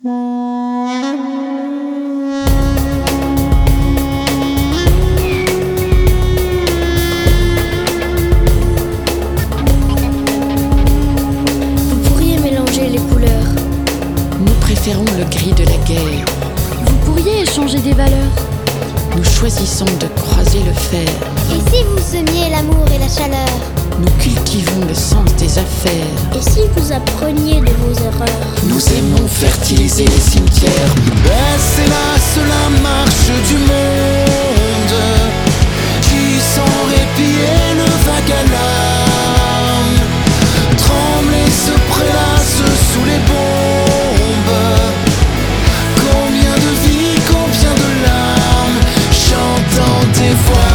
Vous pourriez mélanger les couleurs. Nous préférons le gris de la guerre. Vous pourriez échanger des valeurs. Nous choisissons de croiser le fer. Et si vous semiez l'amour et la chaleur? Nous cultivons le sens des affaires. Et si vous appreniez de vos erreurs? Nous aimons fertiliser les cimetières. C'est la marche du monde qui sans répit éleva à l'âme. Tremble et se prélasse sous les bombes. Combien de vies, combien de larmes chantant des voix.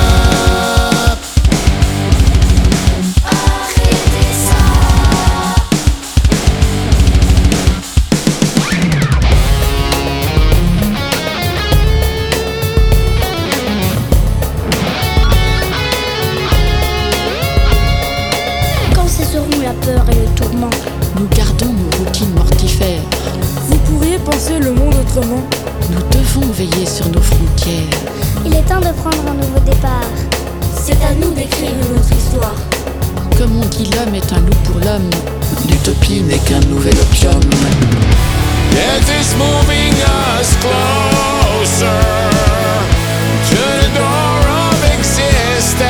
La peur et le tourment. Nous gardons nos routines mortifères. Vous pourriez penser le monde autrement. Nous devons veiller sur nos frontières. Il est temps de prendre un nouveau départ. C'est à nous d'écrire notre histoire. Comme on dit, l'homme est un loup pour l'homme. L'utopie n'est qu'un nouvel opium. Death is moving us closer to the door of existence.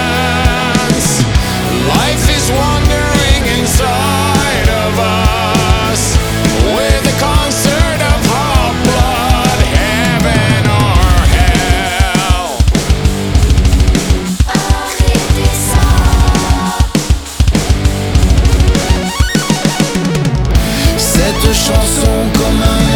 Life is wandering inside of us with a concert of hot blood, heaven or hell. Cette chanson comme un